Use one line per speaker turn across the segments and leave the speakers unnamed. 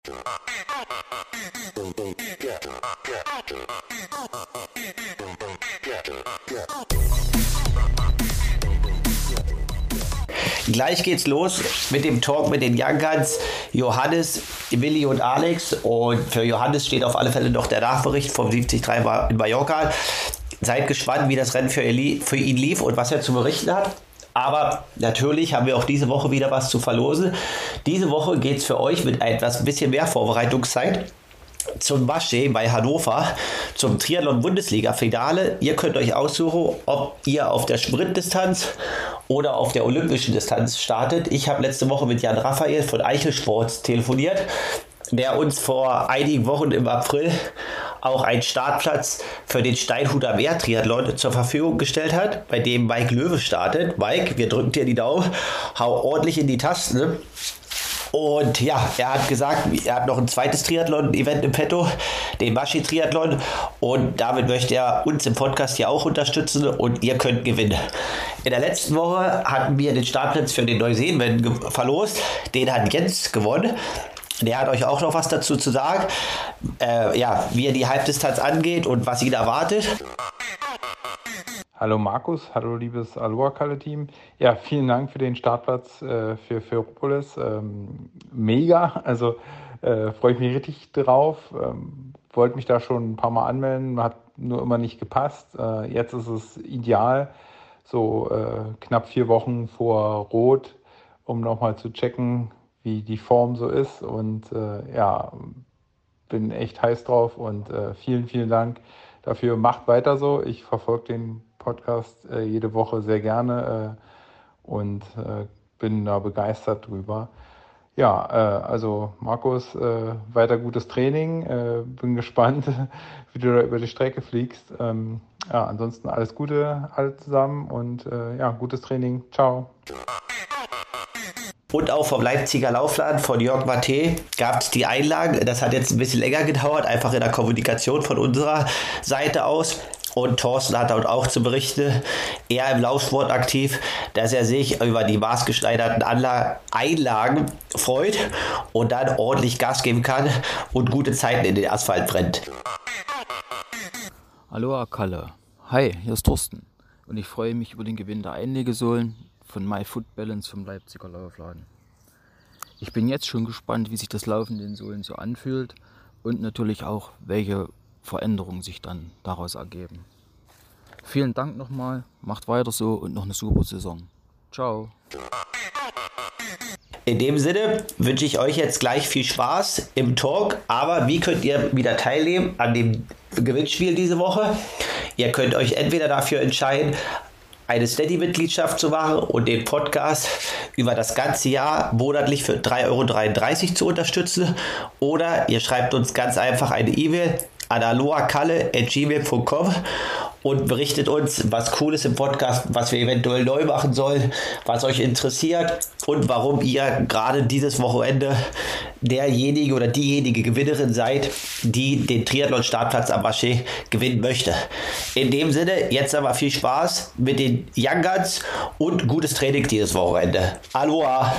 Gleich geht's los mit dem Talk mit den Young Guns, Johannes, Willi und Alex. Und für Johannes steht auf alle Fälle noch der Nachbericht vom 73 in Mallorca. Seid gespannt, wie das Rennen für ihn lief und was er zu berichten hat. Aber natürlich haben wir auch diese Woche wieder was zu verlosen. Diese Woche geht's für euch mit ein bisschen mehr Vorbereitungszeit zum Maschee bei Hannover, zum Triathlon-Bundesliga-Finale. Ihr könnt euch aussuchen, ob ihr auf der Sprintdistanz oder auf der olympischen Distanz startet. Ich habe letzte Woche mit Jan Raphael von Eichelsports telefoniert, der uns vor einigen Wochen im April auch einen Startplatz für den Steinhuder Meer-Triathlon zur Verfügung gestellt hat, bei dem Mike Löwe startet. Mike, wir drücken dir die Daumen, hau ordentlich in die Tasten. Und ja, er hat gesagt, er hat noch ein zweites Triathlon-Event im Petto, den Maschee-Triathlon. Und damit möchte er uns im Podcast hier auch unterstützen und ihr könnt gewinnen. In der letzten Woche hatten wir den Startplatz für den Neuseenwen verlost. Den hat Jens gewonnen. Der hat euch auch noch was dazu zu sagen, wie er die Halbdistanz angeht und was ihn erwartet.
Hallo Markus, hallo liebes Aloha-Kalle-Team. Ja, vielen Dank für den Startplatz für Ferropolis. Mega, also freue ich mich richtig drauf. Wollte mich da schon ein paar Mal anmelden, hat nur immer nicht gepasst. Jetzt ist es ideal, so knapp 4 Wochen vor Rot, um nochmal zu checken, wie die Form so ist. Und bin echt heiß drauf und vielen, vielen Dank dafür. Macht weiter so. Ich verfolge den Podcast jede Woche sehr gerne und bin da begeistert drüber. Ja, also Markus, weiter gutes Training. Bin gespannt, wie du da über die Strecke fliegst. Ansonsten alles Gute alle zusammen und gutes Training. Ciao.
Und auch vom Leipziger Laufladen von Jörg Maté gab es die Einlagen. Das hat jetzt ein bisschen länger gedauert, einfach in der Kommunikation von unserer Seite aus. Und Thorsten hat dort auch zu berichten, er im Laufsport aktiv, dass er sich über die maßgeschneiderten Einlagen freut und dann ordentlich Gas geben kann und gute Zeiten in den Asphalt brennt.
Aloha Kalle. Hi, hier ist Thorsten und ich freue mich über den Gewinn der Einlegesohlen von MyFootBalance vom Leipziger Laufladen. Ich bin jetzt schon gespannt, wie sich das Laufen in den Sohlen so anfühlt und natürlich auch, welche Veränderungen sich dann daraus ergeben. Vielen Dank nochmal, macht weiter so und noch eine super Saison. Ciao.
In dem Sinne wünsche ich euch jetzt gleich viel Spaß im Talk, aber wie könnt ihr wieder teilnehmen an dem Gewinnspiel diese Woche? Ihr könnt euch entweder dafür entscheiden, eine Steady-Mitgliedschaft zu machen und den Podcast über das ganze Jahr monatlich für 3,33 € zu unterstützen, oder ihr schreibt uns ganz einfach eine E-Mail an aloakalle@gmail.com und berichtet uns, was Cooles im Podcast, was wir eventuell neu machen sollen, was euch interessiert und warum ihr gerade dieses Wochenende derjenige oder diejenige Gewinnerin seid, die den Triathlon-Startplatz am Maschee gewinnen möchte. In dem Sinne, jetzt aber viel Spaß mit den Young Guns und gutes Training dieses Wochenende. Aloha!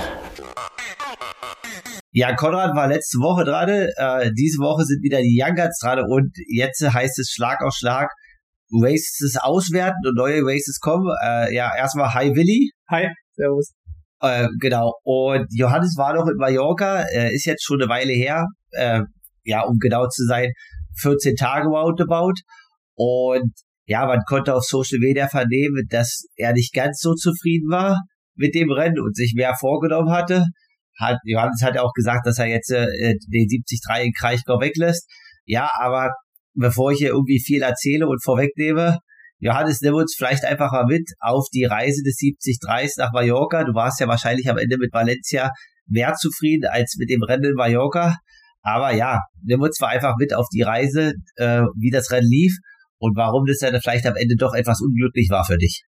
Ja, Konrad war letzte Woche dran. Diese Woche sind wieder die Young Guns dran und jetzt heißt es Schlag auf Schlag. Races auswerten und neue Races kommen. Erstmal hi Willi.
Hi, servus.
Genau. Und Johannes war noch in Mallorca, ist jetzt schon eine Weile her. Um genau zu sein, 14 Tage roundabout. Und ja, man konnte auf Social Media vernehmen, dass er nicht ganz so zufrieden war mit dem Rennen und sich mehr vorgenommen hatte. Johannes hat auch gesagt, dass er jetzt den 73 in Kraichgau weglässt. Ja, aber bevor ich hier irgendwie viel erzähle und vorwegnehme, Johannes, nimm uns vielleicht einfach mal mit auf die Reise des 73 nach Mallorca. Du warst ja wahrscheinlich am Ende mit Valencia mehr zufrieden als mit dem Rennen in Mallorca. Aber ja, nimm uns mal einfach mit auf die Reise, wie das Rennen lief und warum das dann vielleicht am Ende doch etwas unglücklich war für dich.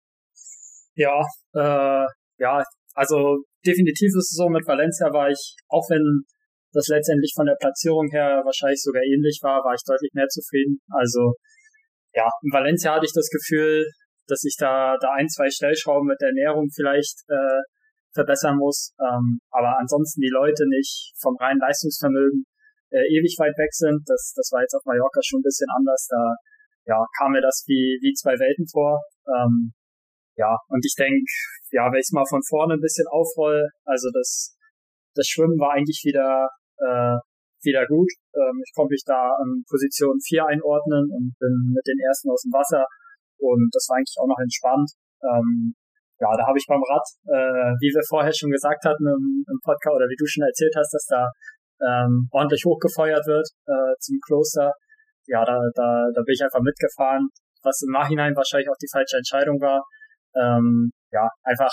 Also definitiv ist es so, mit Valencia war ich, auch wenn das letztendlich von der Platzierung her wahrscheinlich sogar ähnlich war ich deutlich mehr zufrieden. Also ja, in Valencia hatte ich das Gefühl, dass ich da 1-2 Stellschrauben mit der Ernährung vielleicht verbessern muss. Aber ansonsten die Leute nicht vom reinen Leistungsvermögen ewig weit weg sind. Das war jetzt auf Mallorca schon ein bisschen anders. Da ja, kam mir das wie zwei Welten vor. Ja, und ich denke, ja, wenn ich es mal von vorne ein bisschen aufroll, also das Schwimmen war eigentlich wieder gut. Ich konnte mich da an Position 4 einordnen und bin mit den ersten aus dem Wasser und das war eigentlich auch noch entspannt. Ja, da habe ich beim Rad, wie wir vorher schon gesagt hatten im Podcast oder wie du schon erzählt hast, dass da ordentlich hochgefeuert wird zum Kloster. Ja, da bin ich einfach mitgefahren, was im Nachhinein wahrscheinlich auch die falsche Entscheidung war. Ja, einfach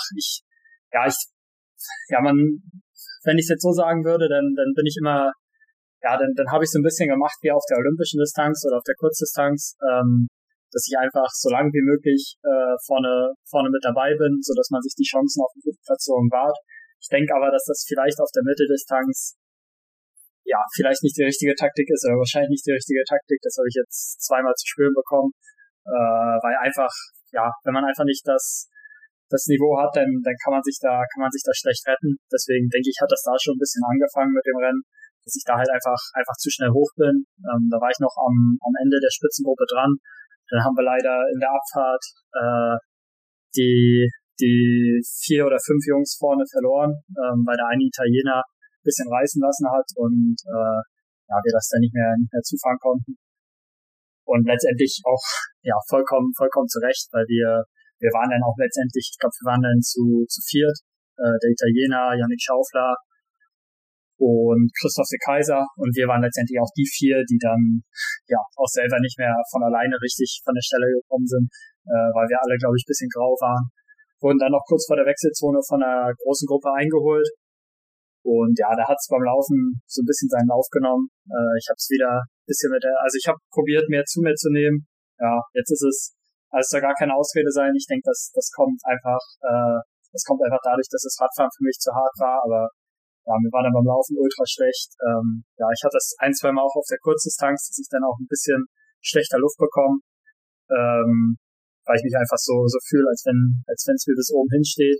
wenn ich es jetzt so sagen würde, dann bin ich immer, ja, dann habe ich so ein bisschen gemacht wie auf der olympischen Distanz oder auf der Kurzdistanz, dass ich einfach so lange wie möglich vorne mit dabei bin, so dass man sich die Chancen auf die Platzierung wahrt. Ich denke aber, dass das vielleicht auf der Mitteldistanz ja vielleicht nicht die richtige Taktik ist oder wahrscheinlich nicht die richtige Taktik. Das habe ich jetzt zweimal zu spüren bekommen, weil einfach, ja, wenn man einfach nicht das Niveau hat, dann kann man sich da schlecht retten. Deswegen denke ich, hat das da schon ein bisschen angefangen mit dem Rennen, dass ich da halt einfach zu schnell hoch bin. Da war ich noch am Ende der Spitzengruppe dran. Dann haben wir leider in der Abfahrt die 4 oder 5 Jungs vorne verloren, weil der eine Italiener ein bisschen reißen lassen hat und ja, wir das dann nicht mehr zufahren konnten. Und letztendlich auch ja vollkommen zu Recht, weil wir waren dann auch letztendlich, ich glaube, wir waren dann zu viert, der Italiener, Yannick Schaufler und Christoph de Kaiser und wir waren letztendlich auch die 4, die dann ja auch selber nicht mehr von alleine richtig von der Stelle gekommen sind, weil wir alle, glaube ich, ein bisschen grau waren. Wurden dann noch kurz vor der Wechselzone von einer großen Gruppe eingeholt und ja, da hat es beim Laufen so ein bisschen seinen Lauf genommen. Ich habe es wieder ein bisschen also ich habe probiert, mehr zu mir zu nehmen. Ja, jetzt ist es, also soll gar keine Ausrede sein. Ich denke, das kommt einfach dadurch, dass das Radfahren für mich zu hart war, aber ja, mir war dann beim Laufen ultra schlecht. Ja, ich hatte das 1-2 Mal auch auf der Kurzdistanz, dass ich dann auch ein bisschen schlechter Luft bekomme, weil ich mich einfach so fühle, als wenn es mir bis oben hinsteht.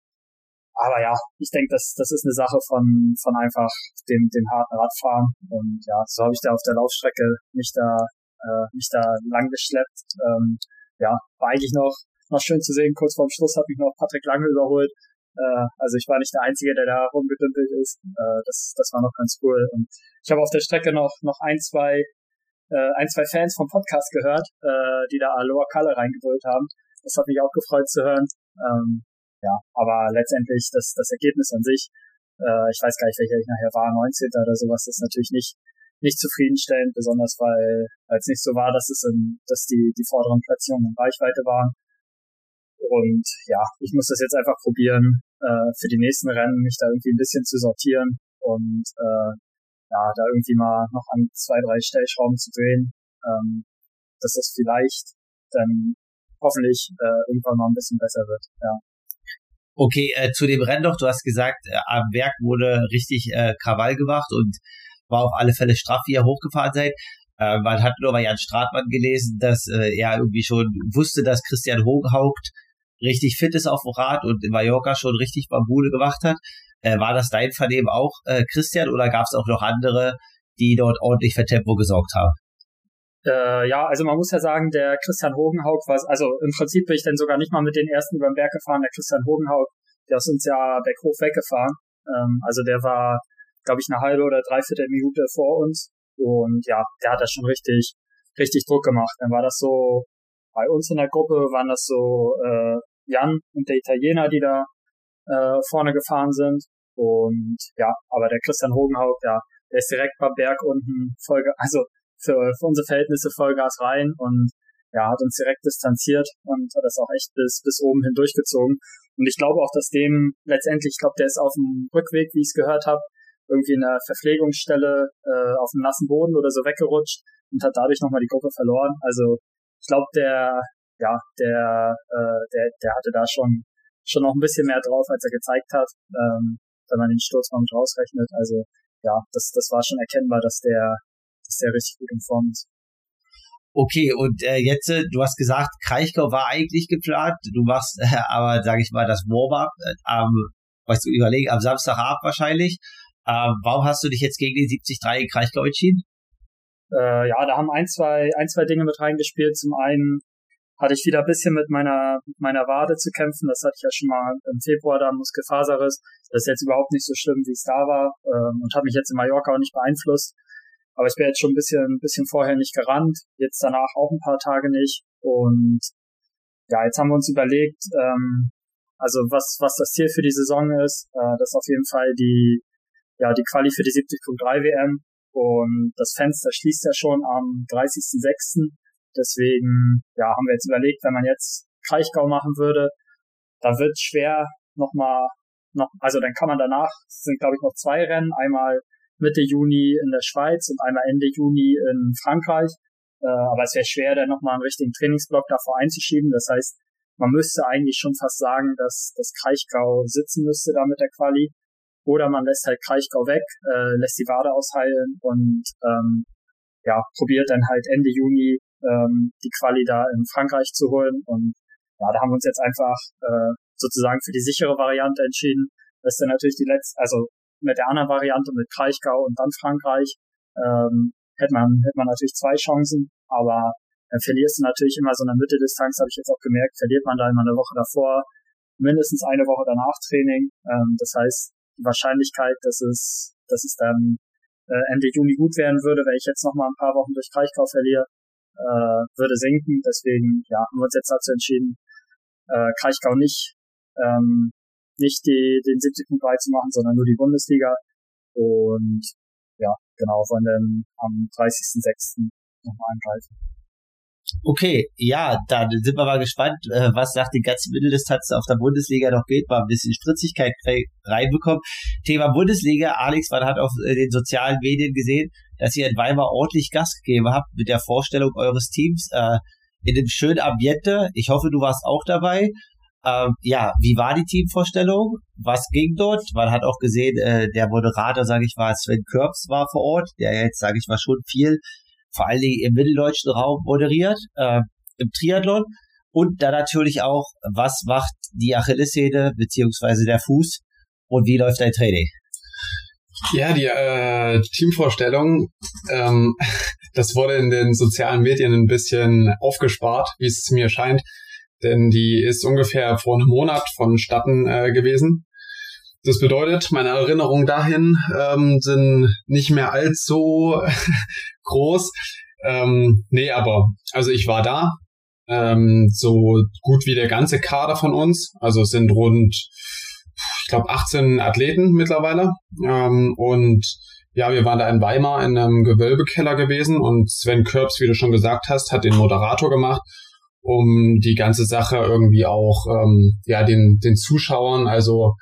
Aber ja, ich denke, das ist eine Sache von einfach dem harten Radfahren. Und ja, so habe ich da auf der Laufstrecke mich da lang geschleppt. Ja, war eigentlich noch schön zu sehen. Kurz vorm Schluss hat mich noch Patrick Lange überholt. Also ich war nicht der Einzige, der da rumgedümpelt ist. Das war noch ganz cool. Und ich habe auf der Strecke noch ein, zwei Fans vom Podcast gehört, die da Aloha Kalle reingebrüllt haben. Das hat mich auch gefreut zu hören. Ja, aber letztendlich das Ergebnis an sich, ich weiß gar nicht, welcher ich nachher war, 19. oder sowas, ist natürlich nicht zufriedenstellend, besonders weil es nicht so war, dass die vorderen Platzierungen in Reichweite waren. Und ja, ich muss das jetzt einfach probieren, für die nächsten Rennen mich da irgendwie ein bisschen zu sortieren und ja, da irgendwie mal noch an 2, 3 Stellschrauben zu drehen, dass das vielleicht dann hoffentlich irgendwann mal ein bisschen besser wird. Ja.
Okay, zu dem Rennen noch, du hast gesagt, am Berg wurde richtig Krawall gemacht und war auf alle Fälle straff, wie ihr hochgefahren seid. Man hat nur bei Jan Stratmann gelesen, dass er irgendwie schon wusste, dass Christian Hogenhaupt richtig fit ist auf dem Rad und in Mallorca schon richtig Bambule gemacht hat. War das dein Vernehmen auch, Christian, oder gab es auch noch andere, die dort ordentlich für Tempo gesorgt haben?
Ja, also man muss ja sagen, der Christian Hogenhaug war, also im Prinzip bin ich dann sogar nicht mal mit den ersten über den Berg gefahren. Der Christian Hogenhaug, der ist uns ja berghoch weggefahren. Also der war, glaube ich, eine halbe oder dreiviertel Minute vor uns. Und ja, der hat da schon richtig Druck gemacht. Dann war das so, bei uns in der Gruppe waren das so Jan und der Italiener, die da vorne gefahren sind. Und ja, aber der Christian Hogenhaug, ja, der ist direkt beim Berg unten für unsere Verhältnisse Vollgas rein und ja, hat uns direkt distanziert und hat das auch echt bis oben hin durchgezogen. Und ich glaube auch, dass dem letztendlich, ich glaube, der ist auf dem Rückweg, wie ich es gehört habe, irgendwie in der Verpflegungsstelle auf dem nassen Boden oder so weggerutscht und hat dadurch nochmal die Gruppe verloren. Also ich glaube, der hatte da schon noch ein bisschen mehr drauf, als er gezeigt hat, wenn man den Sturz mal mit rausrechnet. Also ja, das war schon erkennbar, dass der richtig gut in Form ist.
Okay, und jetzt, du hast gesagt, Kraichgau war eigentlich geplant. Du machst aber, sage ich mal, das Warm-up am Samstagabend wahrscheinlich. Warum hast du dich jetzt gegen den 73 in Kraichgau entschieden?
Ja, da haben ein, zwei Dinge mit reingespielt. Zum einen hatte ich wieder ein bisschen mit meiner Wade zu kämpfen. Das hatte ich ja schon mal im Februar, da Muskelfaserriss. Das ist jetzt überhaupt nicht so schlimm, wie es da war, und hat mich jetzt in Mallorca auch nicht beeinflusst. Aber ich bin jetzt schon ein bisschen vorher nicht gerannt, jetzt danach auch ein paar Tage nicht. Und ja, jetzt haben wir uns überlegt, also was das Ziel für die Saison ist, das ist auf jeden Fall die Quali für die 70.3 WM. Und das Fenster schließt ja schon am 30.06. Deswegen, ja, haben wir jetzt überlegt, wenn man jetzt Kraichgau machen würde, da wird schwer also dann kann man danach, es sind glaube ich noch 2 Rennen, einmal Mitte Juni in der Schweiz und einmal Ende Juni in Frankreich. Aber es wäre schwer, dann nochmal einen richtigen Trainingsblock davor einzuschieben. Das heißt, man müsste eigentlich schon fast sagen, dass das Kraichgau sitzen müsste da mit der Quali. Oder man lässt halt Kraichgau weg, lässt die Wade ausheilen und probiert dann halt Ende Juni die Quali da in Frankreich zu holen. Und ja, da haben wir uns jetzt einfach sozusagen für die sichere Variante entschieden. Das ist dann natürlich also mit der anderen Variante mit Kraichgau und dann Frankreich hätte man natürlich 2 Chancen, aber dann verlierst du natürlich immer so eine Mitteldistanz, habe ich jetzt auch gemerkt, verliert man da immer eine Woche davor, mindestens eine Woche danach Training. Das heißt, die Wahrscheinlichkeit, dass es dann Ende Juni gut werden würde, wenn ich jetzt noch mal ein paar Wochen durch Kraichgau verliere, würde sinken. Deswegen haben wir uns jetzt dazu entschieden, Kraichgau nicht den 70.3 zu machen, sondern nur die Bundesliga. Und ja, genau, wollen dann am 30.06. nochmal angreifen.
Okay, ja, da sind wir mal gespannt, was nach den ganzen Mitteldistanzen auf der Bundesliga noch geht, mal ein bisschen Spritzigkeit reinbekommen. Thema Bundesliga, Alex, man hat auf den sozialen Medien gesehen, dass ihr in Weimar ordentlich Gas gegeben habt mit der Vorstellung eures Teams in dem schönen Ambiente. Ich hoffe, du warst auch dabei. Wie war die Teamvorstellung? Was ging dort? Man hat auch gesehen, der Moderator, sage ich mal, Sven Körbs war vor Ort, der jetzt, sage ich mal, schon viel vor allen Dingen im mitteldeutschen Raum moderiert, im Triathlon. Und dann natürlich auch, was macht die Achillessehne beziehungsweise der Fuß und wie läuft dein Training?
Ja, die Teamvorstellung, das wurde in den sozialen Medien ein bisschen aufgespart, wie es mir scheint, denn die ist ungefähr vor einem Monat vonstatten gewesen. Das bedeutet, meine Erinnerungen dahin sind nicht mehr allzu groß. Also ich war da, so gut wie der ganze Kader von uns. Also es sind rund, ich glaube, 18 Athleten mittlerweile. Und ja, wir waren da in Weimar in einem Gewölbekeller gewesen und Sven Körbs, wie du schon gesagt hast, hat den Moderator gemacht, um die ganze Sache irgendwie auch den Zuschauern, also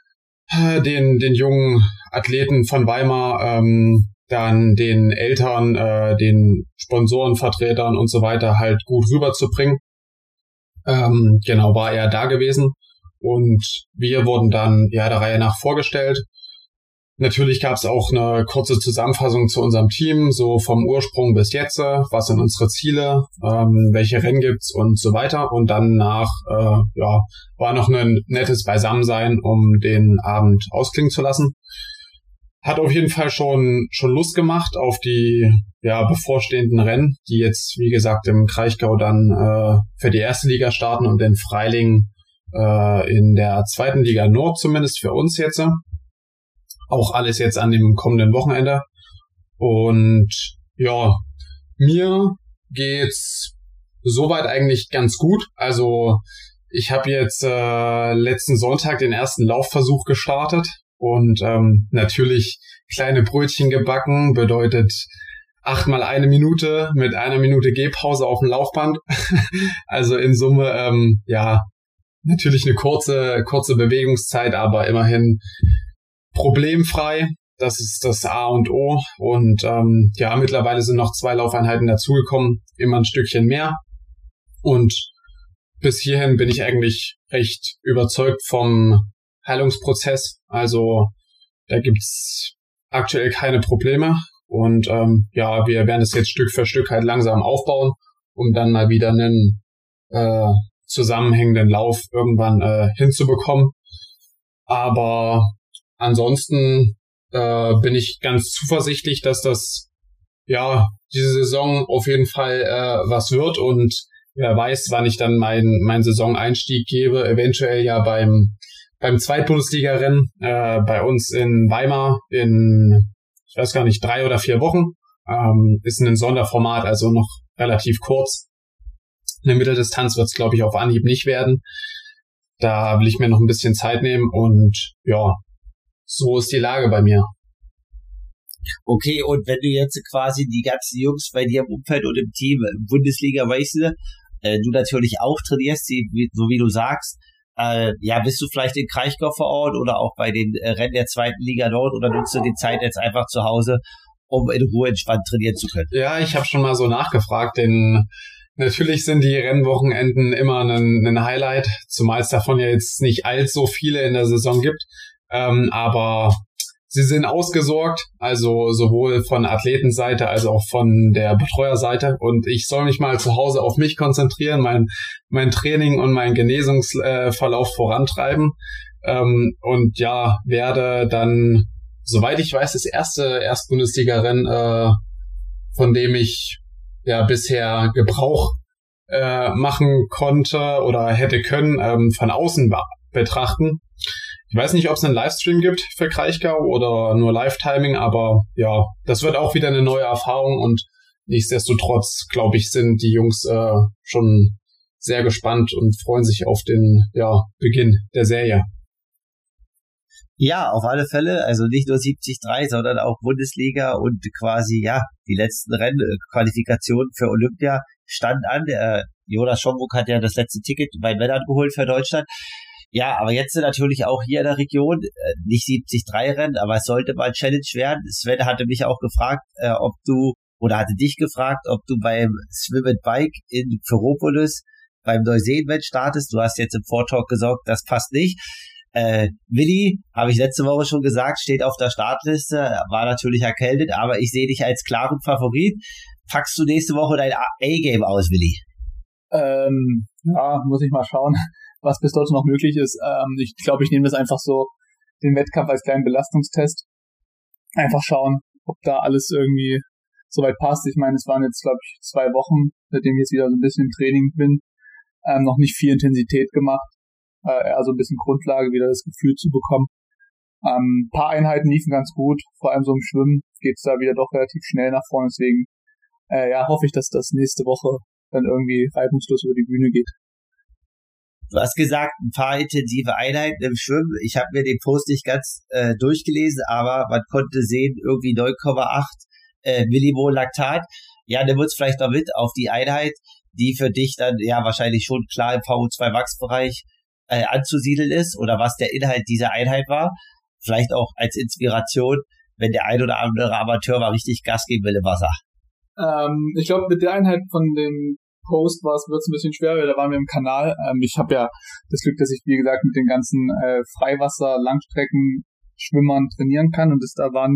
den jungen Athleten von Weimar, dann den Eltern, den Sponsorenvertretern und so weiter halt gut rüberzubringen. Genau, war er da gewesen und wir wurden dann der Reihe nach vorgestellt. Natürlich gab es auch eine kurze Zusammenfassung zu unserem Team, so vom Ursprung bis jetzt, was sind unsere Ziele, welche Rennen gibt's und so weiter. Und danach war noch ein nettes Beisammensein, um den Abend ausklingen zu lassen. Hat auf jeden Fall schon Lust gemacht auf die bevorstehenden Rennen, die jetzt, wie gesagt, im Kraichgau dann für die erste Liga starten und in Freilingen in der zweiten Liga Nord, zumindest für uns jetzt. Auch alles jetzt an dem kommenden Wochenende. Und ja, mir geht's soweit eigentlich ganz gut. Also ich habe jetzt letzten Sonntag den ersten Laufversuch gestartet und natürlich kleine Brötchen gebacken, bedeutet 8 mal 1 Minute mit 1 Minute Gehpause auf dem Laufband. Also in Summe, natürlich eine kurze Bewegungszeit, aber immerhin problemfrei. Das ist das A und O. Und mittlerweile sind noch 2 Laufeinheiten dazugekommen, immer ein Stückchen mehr. Und bis hierhin bin ich eigentlich recht überzeugt vom Heilungsprozess. Also da gibt's aktuell keine Probleme. Und wir werden es jetzt Stück für Stück halt langsam aufbauen, um dann mal wieder einen zusammenhängenden Lauf irgendwann hinzubekommen. Aber ansonsten bin ich ganz zuversichtlich, dass das diese Saison auf jeden Fall was wird, und wer weiß, wann ich dann meinen Saisoneinstieg gebe, eventuell ja beim Zweitbundesliga-Rennen bei uns in Weimar in, ich weiß gar nicht, 3 oder 4 Wochen. Ist ein Sonderformat, also noch relativ kurz. Eine Mitteldistanz wird es, glaube ich, auf Anhieb nicht werden. Da will ich mir noch ein bisschen Zeit nehmen, und ja, so ist die Lage bei mir.
Okay, und wenn du jetzt quasi die ganzen Jungs bei dir im Umfeld und im Team Bundesliga, weißt du, du natürlich auch trainierst, so wie du sagst, bist du vielleicht in Kraichgau vor Ort oder auch bei den Rennen der 2. Liga Nord, oder nutzt du die Zeit jetzt einfach zu Hause, um in Ruhe entspannt trainieren zu können?
Ja, ich habe schon mal so nachgefragt, denn natürlich sind die Rennwochenenden immer ein Highlight, zumal es davon ja jetzt nicht allzu viele in der Saison gibt, aber sie sind ausgesorgt, also sowohl von Athletenseite als auch von der Betreuerseite, und ich soll mich mal zu Hause auf mich konzentrieren, mein Training und mein Genesungsverlauf vorantreiben, und ja, werde dann, soweit ich weiß, das erste Erstbundesliga-Rennen, von dem ich ja bisher Gebrauch machen konnte oder hätte können, von außen betrachten. Ich weiß nicht, ob es einen Livestream gibt für Kraichgau oder nur Live-Timing, aber ja, das wird auch wieder eine neue Erfahrung, und nichtsdestotrotz, glaube ich, sind die Jungs schon sehr gespannt und freuen sich auf den Beginn der Serie.
Ja, auf alle Fälle, also nicht nur 73, sondern auch Bundesliga und quasi, die letzten Rennqualifikationen für Olympia standen an. Jonas Schomburg hat ja das letzte Ticket bei Männern geholt für Deutschland. Ja, aber jetzt natürlich auch hier in der Region, nicht 73 Rennen, aber es sollte mal Challenge werden. Sven hatte mich auch gefragt, hatte dich gefragt, ob du beim Swim and Bike in Ferropolis beim Neuseenman startest. Du hast jetzt im Vortalk gesagt, das passt nicht. Willi, habe ich letzte Woche schon gesagt, steht auf der Startliste, war natürlich erkältet, aber ich sehe dich als klaren Favorit. Packst du nächste Woche dein A-Game aus, Willi?
Muss ich mal schauen, was bis dort noch möglich ist. Ich glaube, ich nehme das einfach so, den Wettkampf als kleinen Belastungstest. Einfach schauen, ob da alles irgendwie soweit passt. Ich meine, es waren jetzt, glaube ich, 2 Wochen, seitdem ich jetzt wieder so ein bisschen im Training bin. Noch nicht viel Intensität gemacht. Eher so ein bisschen Grundlage, wieder das Gefühl zu bekommen. Ein paar Einheiten liefen ganz gut, vor allem so im Schwimmen geht's da wieder doch relativ schnell nach vorne, deswegen hoffe ich, dass das nächste Woche dann irgendwie reibungslos über die Bühne geht.
Du hast gesagt, ein paar intensive Einheiten im Schwimmen. Ich habe mir den Post nicht ganz durchgelesen, aber man konnte sehen, irgendwie 9,8 Millimol Laktat. Ja, nimm uns vielleicht noch mit auf die Einheit, die für dich dann wahrscheinlich schon klar im VO2 Max-Bereich anzusiedeln ist, oder was der Inhalt dieser Einheit war. Vielleicht auch als Inspiration, wenn der ein oder andere Amateur mal richtig Gas geben will im Wasser.
Ich glaube, mit der Einheit von dem Post wird es ein bisschen schwer, weil da waren wir im Kanal. Ich habe ja das Glück, dass ich, wie gesagt, mit den ganzen Freiwasser-Langstrecken-Schwimmern trainieren kann, und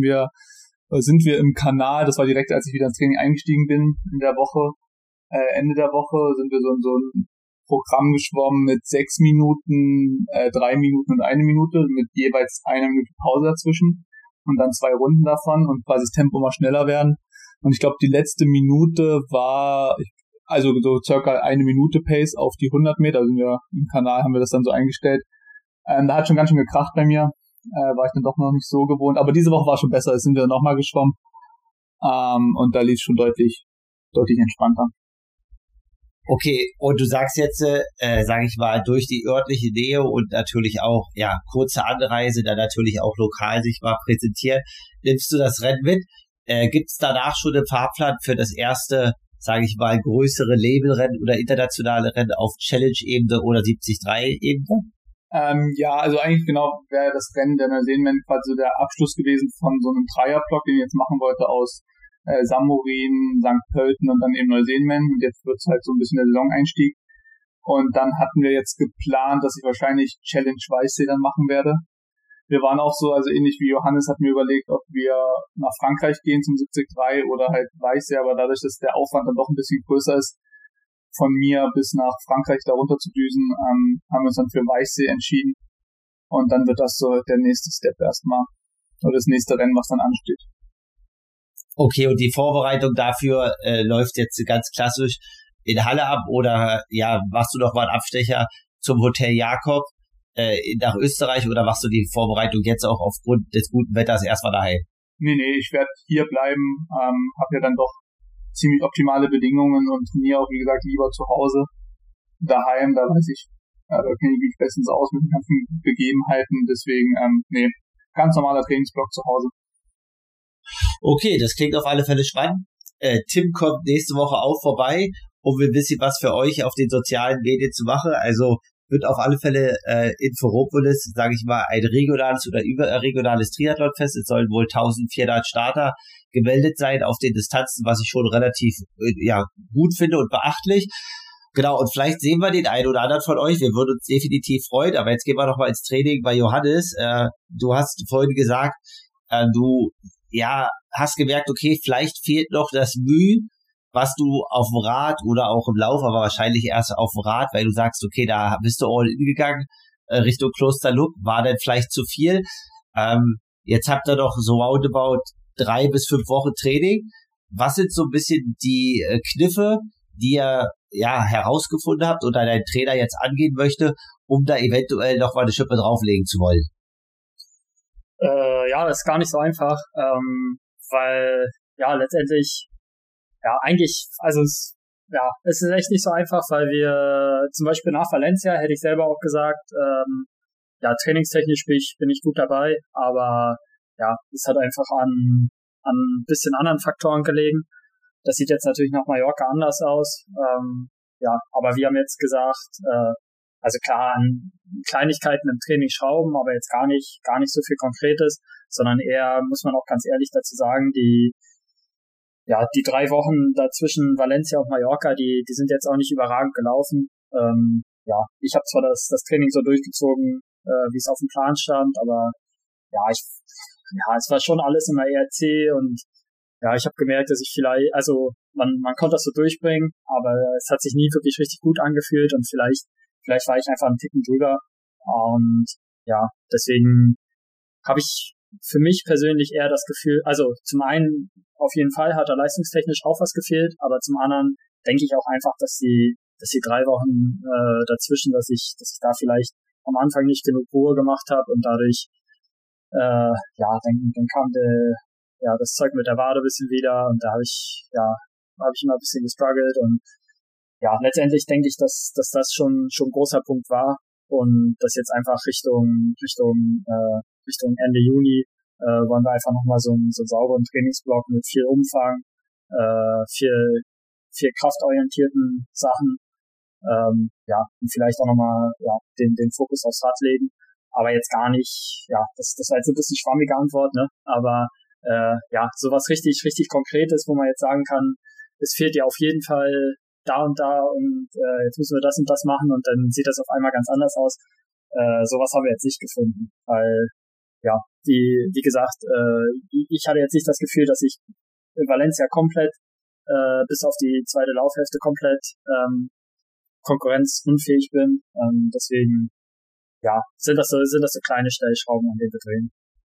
sind wir im Kanal. Das war direkt, als ich wieder ins Training eingestiegen bin in der Woche. Ende der Woche sind wir so ein Programm geschwommen mit 6 Minuten, 3 Minuten und 1 Minute, mit jeweils 1 Minute Pause dazwischen und dann 2 Runden davon und quasi das Tempo mal schneller werden. Und ich glaube, die letzte Minute war, also so circa 1 Minute Pace auf die 100 Meter, also im Kanal haben wir das dann so eingestellt. Da hat schon ganz schön gekracht bei mir, war ich dann doch noch nicht so gewohnt, aber diese Woche war schon besser, jetzt sind wir nochmal geschwommen, und da lief es schon deutlich entspannter.
Okay, und du sagst jetzt, sage ich mal, durch die örtliche Nähe und natürlich auch, kurze Anreise, dann natürlich auch lokal sich mal präsentieren, nimmst du das Rennen mit? Gibt's danach schon einen Fahrplan für das erste, sage ich mal, größere Labelrennen oder internationale Rennen auf Challenge-Ebene oder 73-Ebene?
Also eigentlich genau wäre das Rennen der Neuseenman quasi so der Abschluss gewesen von so einem Dreierblock, den ich jetzt machen wollte aus Samorin, St. Pölten und dann eben Neuseenman, und jetzt wird es halt so ein bisschen der Saisoneinstieg, und dann hatten wir jetzt geplant, dass ich wahrscheinlich Challenge Weißsee dann machen werde. Wir waren auch so, also ähnlich wie Johannes, hatten wir überlegt, ob wir nach Frankreich gehen zum 73 oder halt Weißsee, aber dadurch, dass der Aufwand dann doch ein bisschen größer ist, von mir bis nach Frankreich da runter zu düsen, haben wir uns dann für Weißsee entschieden, und dann wird das so der nächste Step erstmal. das nächste Rennen, was dann ansteht.
Okay, und die Vorbereitung dafür läuft jetzt ganz klassisch in Halle ab oder ja, machst du noch mal einen Abstecher zum Hotel Jakob nach Österreich oder machst du die Vorbereitung jetzt auch aufgrund des guten Wetters erstmal daheim?
Nee, ich werde hier bleiben, habe ja dann doch ziemlich optimale Bedingungen und trainiere auch, wie gesagt, lieber zu Hause. Daheim, da weiß ich, da kenne ich mich bestens aus mit den ganzen Begebenheiten, deswegen, ganz normaler Trainingsblock zu Hause.
Okay, das klingt auf alle Fälle spannend. Tim kommt nächste Woche auch vorbei, um ein bisschen was für euch auf den sozialen Medien zu machen. Also wird auf alle Fälle in Ferropolis, sage ich mal, ein regionales oder überregionales Triathlonfest. Es sollen wohl 1400 Starter gemeldet sein auf den Distanzen, was ich schon relativ gut finde und beachtlich. Genau, und vielleicht sehen wir den einen oder anderen von euch. Wir würden uns definitiv freuen. Aber jetzt gehen wir noch mal ins Training bei Johannes. Du hast vorhin gesagt, du hast gemerkt, okay, vielleicht fehlt noch das Mühe, was du auf dem Rad oder auch im Lauf, aber wahrscheinlich erst auf dem Rad, weil du sagst, okay, da bist du all in gegangen, Richtung Klosterluck, war dann vielleicht zu viel. Jetzt habt ihr doch so roundabout 3 bis 5 Wochen Training. Was sind so ein bisschen die Kniffe, die ihr herausgefunden habt oder dein Trainer jetzt angehen möchte, um da eventuell noch mal eine Schippe drauflegen zu wollen?
Das ist gar nicht so einfach, weil letztendlich eigentlich, also es ist echt nicht so einfach, weil wir zum Beispiel nach Valencia, hätte ich selber auch gesagt, trainingstechnisch bin ich gut dabei, aber es hat einfach an ein bisschen anderen Faktoren gelegen. Das sieht jetzt natürlich nach Mallorca anders aus, aber wir haben jetzt gesagt, also klar, an Kleinigkeiten im Training schrauben, aber jetzt gar nicht so viel Konkretes, sondern eher, muss man auch ganz ehrlich dazu sagen, die 3 Wochen dazwischen Valencia und Mallorca, die sind jetzt auch nicht überragend gelaufen. Ich habe zwar das Training so durchgezogen, wie es auf dem Plan stand, aber es war schon alles im ERC und ich habe gemerkt, dass ich vielleicht, also man konnte das so durchbringen, aber es hat sich nie wirklich richtig gut angefühlt und vielleicht war ich einfach einen Ticken drüber und deswegen habe ich für mich persönlich eher das Gefühl, also zum einen auf jeden Fall hat da leistungstechnisch auch was gefehlt, aber zum anderen denke ich auch einfach, dass die 3 Wochen dazwischen, dass ich da vielleicht am Anfang nicht genug Ruhe gemacht habe und dadurch dann kam das Zeug mit der Wade ein bisschen wieder und da habe ich immer ein bisschen gestruggelt und letztendlich denke ich, dass das schon ein großer Punkt war und das jetzt einfach Richtung Ende Juni wollen wir einfach nochmal so einen sauberen Trainingsblock mit viel Umfang, viel kraftorientierten Sachen, und vielleicht auch nochmal den Fokus aufs Rad legen, aber jetzt gar nicht, das war jetzt ein bisschen schwammige Antwort, ne? Aber sowas richtig Konkretes, wo man jetzt sagen kann, es fehlt ja auf jeden Fall da und jetzt müssen wir das und das machen und dann sieht das auf einmal ganz anders aus. Sowas haben wir jetzt nicht gefunden, weil wie gesagt, ich hatte jetzt nicht das Gefühl, dass ich in Valencia komplett bis auf die zweite Laufhälfte komplett konkurrenzunfähig bin. Deswegen sind das so kleine Stellschrauben, an denen wir drehen.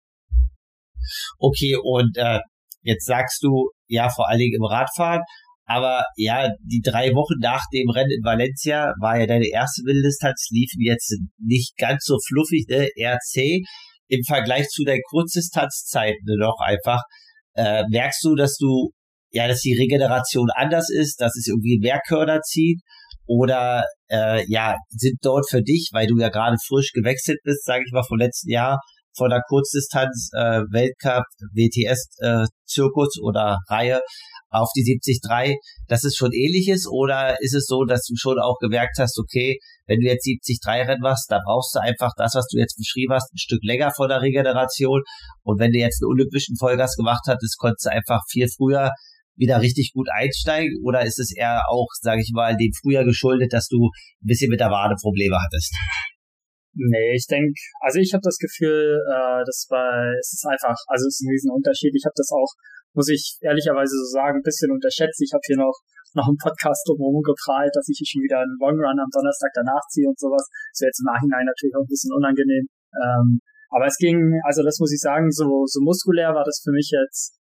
Okay, und jetzt sagst du, vor allen Dingen im Radfahren, aber die 3 Wochen nach dem Rennen in Valencia war ja deine erste Mitteldistanz, liefen jetzt nicht ganz so fluffig, ne? RC im Vergleich zu deinen Kurzdistanzzeiten noch einfach. Merkst du, dass die Regeneration anders ist, dass es irgendwie mehr Körner zieht? Oder sind dort für dich, weil du ja gerade frisch gewechselt bist, sage ich mal, vom letzten Jahr, von der Kurzdistanz Weltcup, WTS Zirkus oder Reihe auf die 73, dass es schon ähnlich ist? Oder ist es so, dass du schon auch gemerkt hast, okay, wenn du jetzt 73 Rennen machst, dann brauchst du einfach das, was du jetzt beschrieben hast, ein Stück länger von der Regeneration. Und wenn du jetzt einen olympischen Vollgas gemacht hattest, konntest du einfach viel früher wieder richtig gut einsteigen? Oder ist es eher auch, sage ich mal, dem früher geschuldet, dass du ein bisschen mit der Wade Probleme hattest?
Nee, ich denke, also ich habe das Gefühl, es ist einfach, also es ist ein Riesenunterschied. Ich habe das auch, muss ich ehrlicherweise so sagen, ein bisschen unterschätzt. Ich habe hier noch einen Podcast drumherum geprahlt, dass ich hier schon wieder einen Long Run am Donnerstag danach ziehe und sowas. Das wäre jetzt im Nachhinein natürlich auch ein bisschen unangenehm. Aber es ging, also das muss ich sagen, so muskulär war das für mich jetzt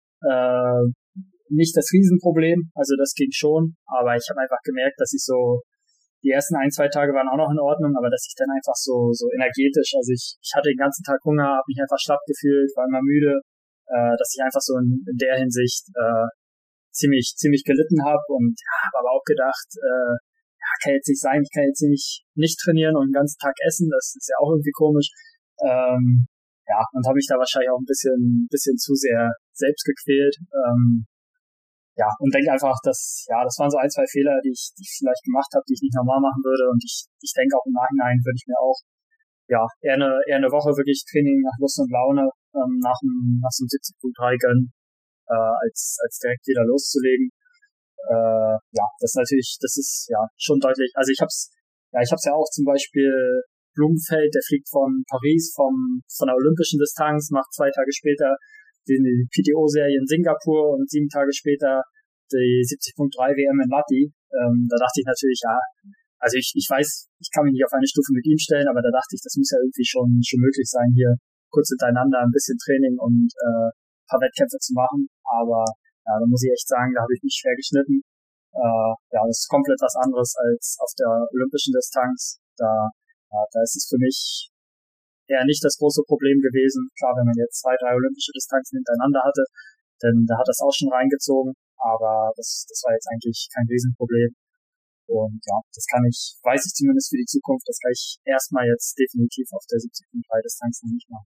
nicht das Riesenproblem. Also das ging schon, aber ich habe einfach gemerkt, dass ich so, die ersten 1-2 Tage waren auch noch in Ordnung, aber dass ich dann einfach so energetisch, also ich hatte den ganzen Tag Hunger, habe mich einfach schlapp gefühlt, war immer müde, dass ich einfach so in der Hinsicht ziemlich gelitten habe und habe aber auch gedacht, kann jetzt nicht sein, ich kann jetzt hier nicht trainieren und den ganzen Tag essen, das ist ja auch irgendwie komisch. Und habe mich da wahrscheinlich auch ein bisschen zu sehr selbst gequält. Und denke einfach, das waren so 1-2 Fehler, die ich vielleicht gemacht habe, die ich nicht normal machen würde. Und ich denke auch im Nachhinein würde ich mir auch eher eine Woche wirklich Training nach Lust und Laune nach dem 70.3 gönnen, als direkt wieder loszulegen. Das ist schon deutlich. Also ich hab's ja auch zum Beispiel Blumenfeld, der fliegt von Paris von der olympischen Distanz, macht 2 Tage später die PTO-Serie in Singapur und 7 Tage später die 70.3 WM in Lahti. Da dachte ich natürlich, also ich weiß, ich kann mich nicht auf eine Stufe mit ihm stellen, aber da dachte ich, das muss ja irgendwie schon möglich sein, hier kurz hintereinander ein bisschen Training und ein paar Wettkämpfe zu machen. Aber da muss ich echt sagen, da habe ich mich schwer geschnitten. Das ist komplett was anderes als auf der olympischen Distanz. Da ist es für mich eher nicht das große Problem gewesen. Klar, wenn man jetzt 2-3 olympische Distanzen hintereinander hatte, dann da hat das auch schon reingezogen. Aber das war jetzt eigentlich kein Riesenproblem. Und weiß ich zumindest für die Zukunft, das kann ich erstmal jetzt definitiv auf der 70.3 Distanz noch nicht machen.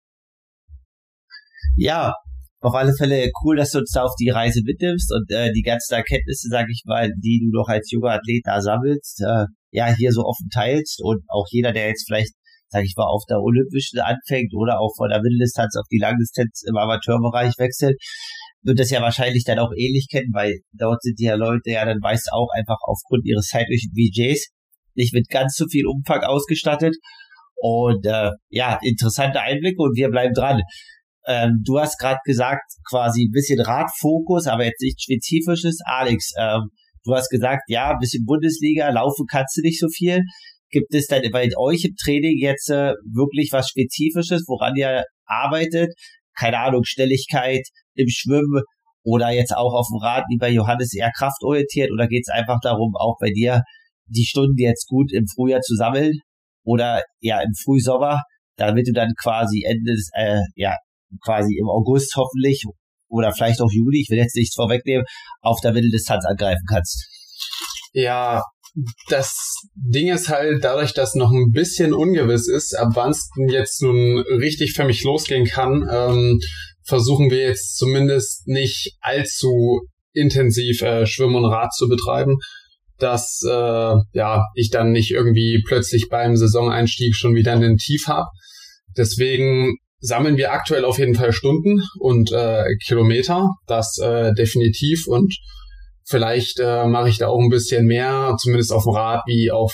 Ja, auf alle Fälle cool, dass du uns da auf die Reise mitnimmst und die ganzen Erkenntnisse, sag ich mal, die du noch als junger Athlet da sammelst, hier so offen teilst und auch jeder, der jetzt vielleicht, sag ich mal, auf der Olympischen anfängt oder auch von der Mitteldistanz auf die Langdistanz im Amateurbereich wechselt, wird das ja wahrscheinlich dann auch ähnlich kennen, weil dort sind die ja Leute, dann weißt du auch einfach aufgrund ihres zeitlichen VJs nicht mit ganz so viel Umfang ausgestattet und interessante Einblicke und wir bleiben dran. Du hast gerade gesagt, quasi ein bisschen Radfokus, aber jetzt nichts Spezifisches. Alex, du hast gesagt, ein bisschen Bundesliga, laufen kannst du nicht so viel. Gibt es dann bei euch im Training jetzt wirklich was Spezifisches, woran ihr arbeitet? Keine Ahnung, Schnelligkeit im Schwimmen oder jetzt auch auf dem Rad wie bei Johannes eher kraftorientiert oder geht es einfach darum, auch bei dir die Stunden jetzt gut im Frühjahr zu sammeln oder im Frühsommer, damit du dann quasi quasi im August hoffentlich oder vielleicht auch Juli, ich will jetzt nichts vorwegnehmen, auf der Mitteldistanz angreifen kannst?
Ja, das Ding ist halt, dadurch, dass noch ein bisschen ungewiss ist, ab wann es jetzt nun richtig für mich losgehen kann, versuchen wir jetzt zumindest nicht allzu intensiv Schwimmen und Rad zu betreiben, dass ich dann nicht irgendwie plötzlich beim Saisoneinstieg schon wieder einen Tief habe. Deswegen sammeln wir aktuell auf jeden Fall Stunden und Kilometer, das definitiv, und vielleicht mache ich da auch ein bisschen mehr, zumindest auf dem Rad, wie auf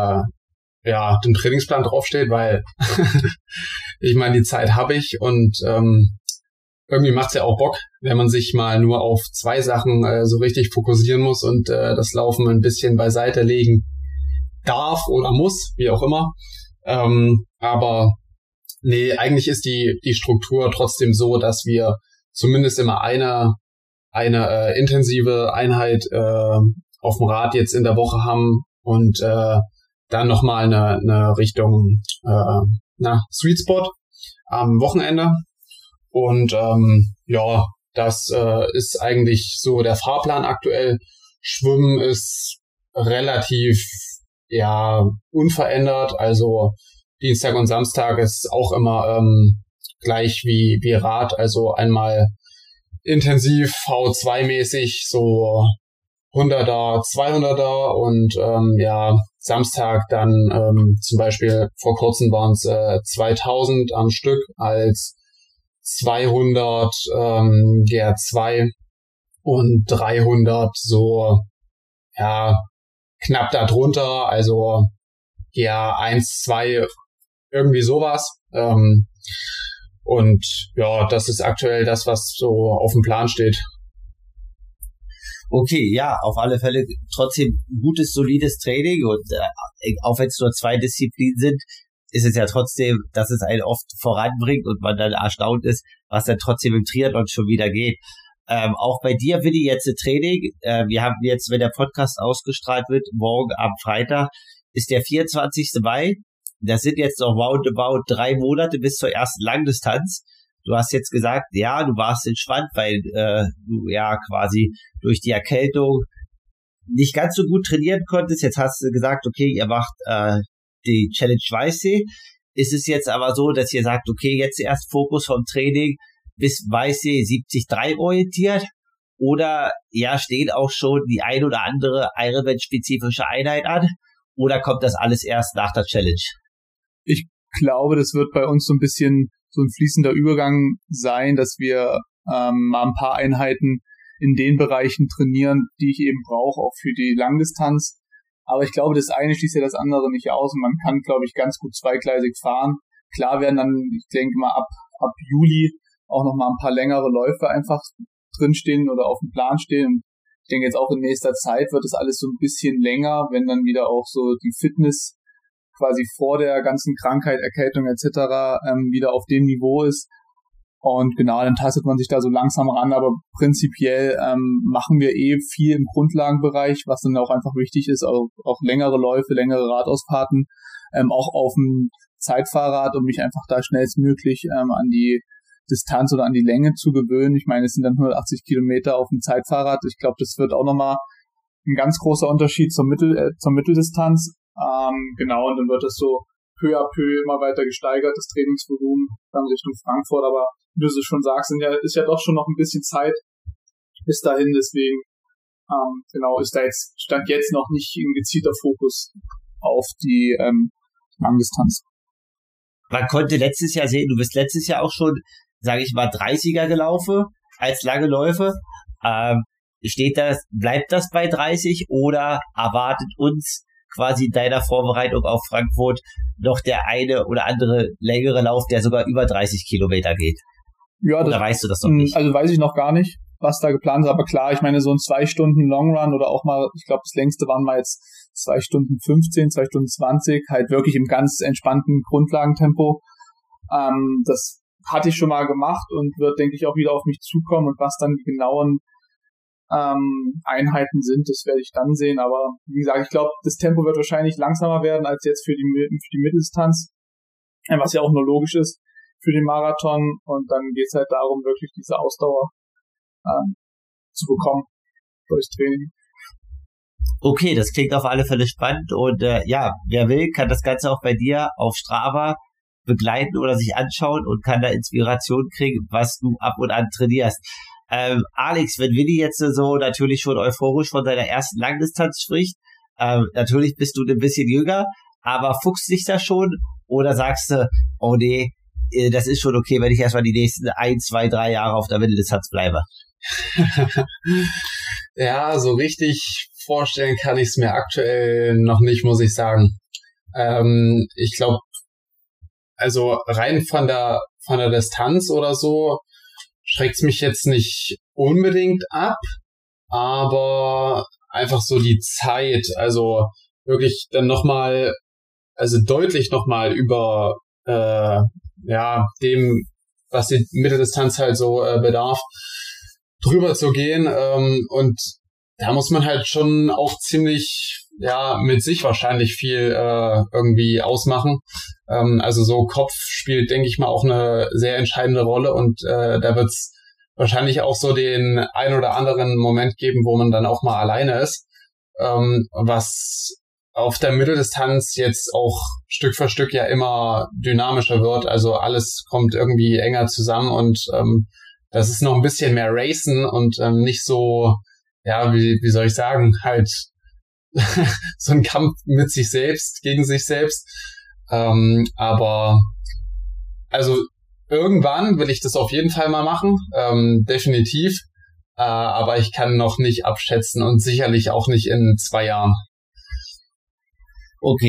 dem Trainingsplan draufsteht, weil ich meine, die Zeit habe ich und irgendwie macht's ja auch Bock, wenn man sich mal nur auf 2 Sachen so richtig fokussieren muss und das Laufen ein bisschen beiseite legen darf oder muss, wie auch immer. Aber nee, eigentlich ist die Struktur trotzdem so, dass wir zumindest immer eine intensive Einheit auf dem Rad jetzt in der Woche haben und dann nochmal eine Richtung Sweet Spot am Wochenende. Und das ist eigentlich so der Fahrplan aktuell. Schwimmen ist relativ unverändert, also Dienstag und Samstag ist auch immer gleich wie Rad, also einmal intensiv V2-mäßig, so 100er, 200er und Samstag dann zum Beispiel vor kurzem waren es 2000 am Stück als 200 GR2 und 300 so knapp da drunter, also 1, 2 irgendwie sowas. Und das ist aktuell das, was so auf dem Plan steht.
Okay, auf alle Fälle trotzdem gutes, solides Training und auch wenn es nur 2 Disziplinen sind, ist es ja trotzdem, dass es einen oft voranbringt und man dann erstaunt ist, was dann trotzdem im Triathlon schon wieder geht. Auch bei dir, Willi, jetzt ein Training. Wir haben jetzt, wenn der Podcast ausgestrahlt wird, morgen am Freitag, ist der 24. Mai. Das sind jetzt noch roundabout 3 Monate bis zur ersten Langdistanz. Du hast jetzt gesagt, ja, du warst entspannt, weil du ja quasi durch die Erkältung nicht ganz so gut trainieren konntest. Jetzt hast du gesagt, okay, ihr macht die Challenge Weißsee. Ist es jetzt aber so, dass ihr sagt, okay, jetzt erst Fokus vom Training bis Weißsee 73 orientiert? Oder ja, steht auch schon die ein oder andere Ironman-spezifische Einheit an? Oder kommt das alles erst nach der Challenge?
Ich glaube, das wird bei uns so ein bisschen so ein fließender Übergang sein, dass wir mal ein paar Einheiten in den Bereichen trainieren, die ich eben brauche, auch für die Langdistanz. Aber ich glaube, das eine schließt ja das andere nicht aus und man kann, glaube ich, ganz gut zweigleisig fahren. Klar werden dann, ich denke mal, ab Juli auch noch mal ein paar längere Läufe einfach drinstehen oder auf dem Plan stehen. Und ich denke jetzt auch in nächster Zeit wird das alles so ein bisschen länger, wenn dann wieder auch so die Fitness quasi vor der ganzen Krankheit, Erkältung etc. Wieder auf dem Niveau ist. Und genau, dann tastet man sich da so langsam ran, aber prinzipiell machen wir viel im Grundlagenbereich, was dann auch einfach wichtig ist, auch längere Läufe, längere Radausfahrten, auch auf dem Zeitfahrrad, um mich einfach da schnellstmöglich an die Distanz oder an die Länge zu gewöhnen. Ich meine, es sind dann 180 Kilometer auf dem Zeitfahrrad. Ich glaube, das wird auch nochmal ein ganz großer Unterschied zur Mitteldistanz. Genau, und dann wird es so peu à peu immer weiter gesteigert, das Trainingsvolumen dann Richtung Frankfurt. Aber wie du es schon sagst, ist ja doch schon noch ein bisschen Zeit bis dahin. Deswegen genau ist da jetzt Stand jetzt noch nicht ein gezielter Fokus auf die Langdistanz.
Man konnte letztes Jahr sehen, du bist letztes Jahr auch schon, sage ich mal, 30er gelaufen als lange Läufe. Bleibt das bei 30 oder erwartet uns quasi deiner Vorbereitung auf Frankfurt noch der eine oder andere längere Lauf, der sogar über 30 Kilometer geht?
Ja,
oder weißt du das noch nicht?
Also weiß ich noch gar nicht, was da geplant ist, aber klar, ich meine, so ein 2 Stunden Longrun oder auch mal, ich glaube, das längste waren mal jetzt 2 Stunden 15, 2 Stunden 20, halt wirklich im ganz entspannten Grundlagentempo. Das hatte ich schon mal gemacht und wird, denke ich, auch wieder auf mich zukommen, und was dann die genauen Einheiten sind, das werde ich dann sehen, aber wie gesagt, ich glaube, das Tempo wird wahrscheinlich langsamer werden als jetzt für die Mitteldistanz, was ja auch nur logisch ist für den Marathon, und dann geht es halt darum, wirklich diese Ausdauer zu bekommen durchs Training.
Okay, das klingt auf alle Fälle spannend, und ja, wer will, kann das Ganze auch bei dir auf Strava begleiten oder sich anschauen und kann da Inspiration kriegen, was du ab und an trainierst. Alex, wenn Willi jetzt so natürlich schon euphorisch von seiner ersten Langdistanz spricht, natürlich bist du ein bisschen jünger, aber fuchst dich da schon, oder sagst du, oh nee, das ist schon okay, wenn ich erstmal die nächsten 1, 2, 3 Jahre auf der Mitteldistanz bleibe?
Ja, so richtig vorstellen kann ich es mir aktuell noch nicht, muss ich sagen. Ich glaube, also rein von der Distanz oder so schreckt's mich jetzt nicht unbedingt ab, aber einfach so die Zeit, also wirklich dann nochmal, also deutlich nochmal über dem, was die Mitteldistanz halt so bedarf, drüber zu gehen, und da muss man halt schon auch ziemlich, mit sich wahrscheinlich viel irgendwie ausmachen. Also so Kopf spielt, denke ich mal, auch eine sehr entscheidende Rolle, und da wird's wahrscheinlich auch so den ein oder anderen Moment geben, wo man dann auch mal alleine ist, was auf der Mitteldistanz jetzt auch Stück für Stück ja immer dynamischer wird. Also alles kommt irgendwie enger zusammen, und das ist noch ein bisschen mehr Racen und nicht so, wie soll ich sagen, halt so ein Kampf mit sich selbst, gegen sich selbst. Aber also irgendwann will ich das auf jeden Fall mal machen, definitiv. Aber ich kann noch nicht abschätzen und sicherlich auch nicht in 2 Jahren.
Okay,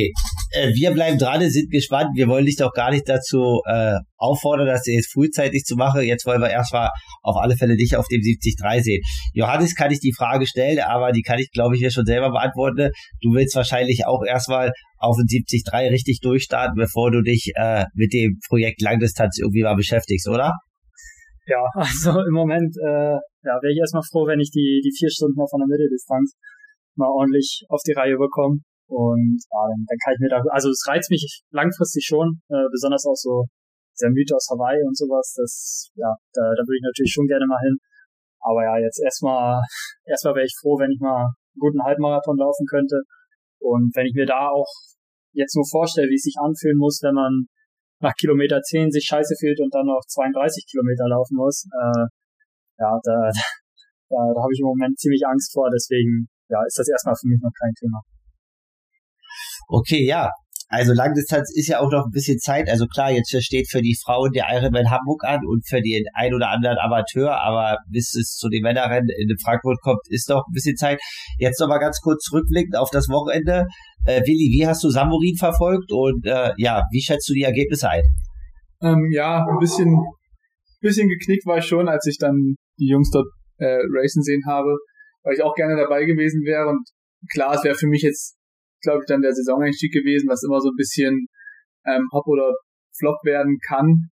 Wir bleiben dran, sind gespannt. Wir wollen dich doch gar nicht dazu auffordern, das jetzt frühzeitig zu machen. Jetzt wollen wir erstmal auf alle Fälle dich auf dem 73 sehen. Johannes, kann ich die Frage stellen, aber die kann ich, glaube ich, ja schon selber beantworten. Du willst wahrscheinlich auch erstmal auf den 73 richtig durchstarten, bevor du dich mit dem Projekt Langdistanz irgendwie mal beschäftigst, oder?
Ja, also im Moment wäre ich erstmal froh, wenn ich die 4 Stunden mal von der Mitteldistanz mal ordentlich auf die Reihe bekomme. Und dann kann ich mir also es reizt mich langfristig schon, besonders auch so der Mythos Hawaii und sowas, da würde ich natürlich schon gerne mal hin. Aber ja, jetzt erstmal wäre ich froh, wenn ich mal einen guten Halbmarathon laufen könnte. Und wenn ich mir da auch jetzt nur vorstelle, wie es sich anfühlen muss, wenn man nach Kilometer 10 sich scheiße fühlt und dann noch 32 Kilometer laufen muss, da habe ich im Moment ziemlich Angst vor, deswegen ist das erstmal für mich noch kein Thema.
Okay, ja. Also Langdistanz ist ja auch noch ein bisschen Zeit. Also klar, jetzt steht für die Frauen der Ironman Hamburg an und für den ein oder anderen Amateur, aber bis es zu den Männerrennen in Frankfurt kommt, ist noch ein bisschen Zeit. Jetzt noch mal ganz kurz zurückblickend auf das Wochenende. Willi, wie hast du Samorin verfolgt und wie schätzt du die Ergebnisse ein?
Ein bisschen geknickt war ich schon, als ich dann die Jungs dort racen sehen habe, weil ich auch gerne dabei gewesen wäre. Und klar, es wäre für mich jetzt, glaube ich, dann der Saisoneinstieg gewesen, was immer so ein bisschen Hop oder Flop werden kann.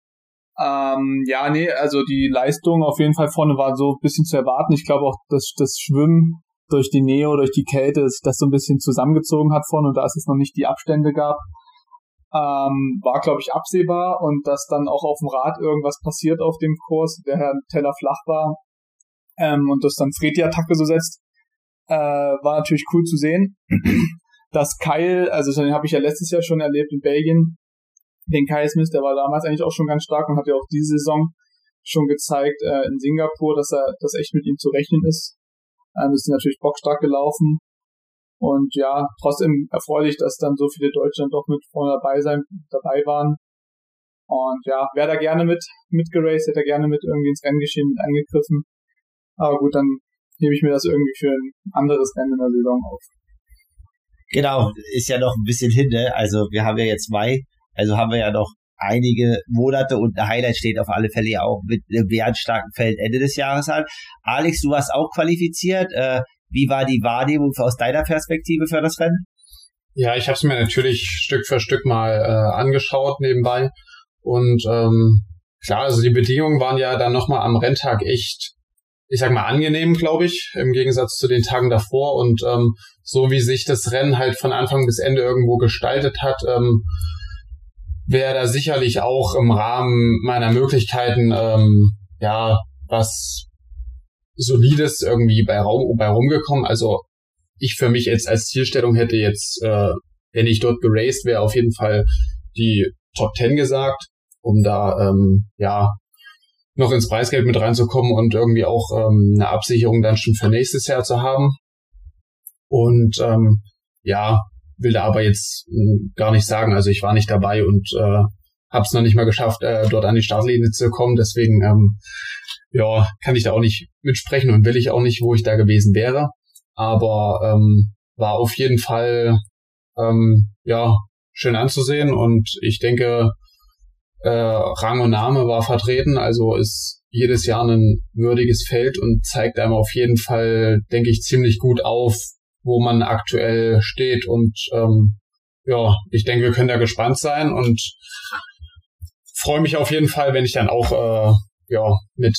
Also die Leistung auf jeden Fall vorne war so ein bisschen zu erwarten. Ich glaube auch, dass das Schwimmen durch die Nähe, durch die Kälte, sich das so ein bisschen zusammengezogen hat vorne und da es jetzt noch nicht die Abstände gab, war, glaube ich, absehbar. Und dass dann auch auf dem Rad irgendwas passiert auf dem Kurs, der Herr Teller flach war und das dann Fred die Attacke so setzt, war natürlich cool zu sehen. Das Kyle, also den habe ich ja letztes Jahr schon erlebt in Belgien, den Kyle Smith, der war damals eigentlich auch schon ganz stark und hat ja auch diese Saison schon gezeigt in Singapur, dass echt mit ihm zu rechnen ist. Ist natürlich bockstark gelaufen und ja, trotzdem erfreulich, dass dann so viele Deutsche dann doch mit vorne dabei waren. Und ja, wäre da gerne mitgeraced, hätte gerne mit irgendwie ins Renngeschehen mit eingegriffen. Aber gut, dann hebe ich mir das irgendwie für ein anderes Rennen in der Saison auf.
Genau, ist ja noch ein bisschen hin, ne? Also wir haben ja jetzt Mai, also haben wir ja noch einige Monate und ein Highlight steht auf alle Fälle ja auch mit einem starken Feld Ende des Jahres an. Alex, du warst auch qualifiziert. Wie war die Wahrnehmung aus deiner Perspektive für das Rennen?
Ja, ich habe es mir natürlich Stück für Stück mal angeschaut nebenbei und klar, also die Bedingungen waren ja dann nochmal am Renntag echt, ich sag mal, angenehm, glaube ich, im Gegensatz zu den Tagen davor und so wie sich das Rennen halt von Anfang bis Ende irgendwo gestaltet hat, wäre da sicherlich auch im Rahmen meiner Möglichkeiten was Solides irgendwie bei rumgekommen. Also ich für mich jetzt als Zielstellung hätte jetzt, wenn ich dort geraced wäre, auf jeden Fall die Top 10 gesagt, um da noch ins Preisgeld mit reinzukommen und irgendwie auch eine Absicherung dann schon für nächstes Jahr zu haben. Und will da aber jetzt gar nicht sagen, also ich war nicht dabei und habe es noch nicht mal geschafft, dort an die Startlinie zu kommen, deswegen kann ich da auch nicht mitsprechen und will ich auch nicht, wo ich da gewesen wäre, aber war auf jeden Fall schön anzusehen und ich denke, Rang und Name war vertreten, also ist jedes Jahr ein würdiges Feld und zeigt einem auf jeden Fall, denke ich, ziemlich gut auf, wo man aktuell steht und ich denke, wir können da gespannt sein und freue mich auf jeden Fall, wenn ich dann auch mit.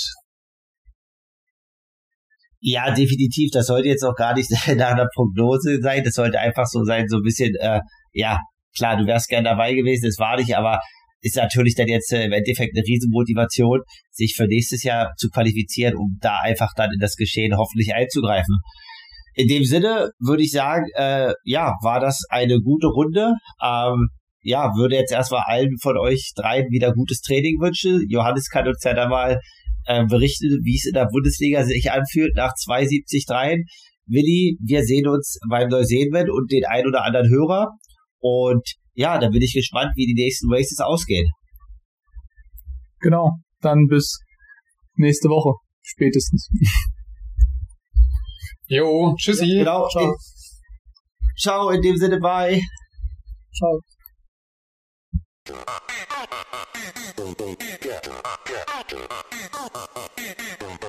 Ja, definitiv, das sollte jetzt auch gar nicht nach einer Prognose sein, das sollte einfach so sein, so ein bisschen, klar, du wärst gern dabei gewesen, das war nicht, aber ist natürlich dann jetzt im Endeffekt eine Riesenmotivation, sich für nächstes Jahr zu qualifizieren, um da einfach dann in das Geschehen hoffentlich einzugreifen. In dem Sinne würde ich sagen, war das eine gute Runde. Würde jetzt erstmal allen von euch dreien wieder gutes Training wünschen. Johannes kann uns ja da mal berichten, wie es in der Bundesliga sich anfühlt nach 72-3. Willi, wir sehen uns beim Neuseenman und den ein oder anderen Hörer. Und ja, da bin ich gespannt, wie die nächsten Races ausgehen.
Genau, dann bis nächste Woche spätestens.
Jo, tschüssi.
Ja, genau. Ciao, in dem Sinne, bye.
Ciao.
Ciao.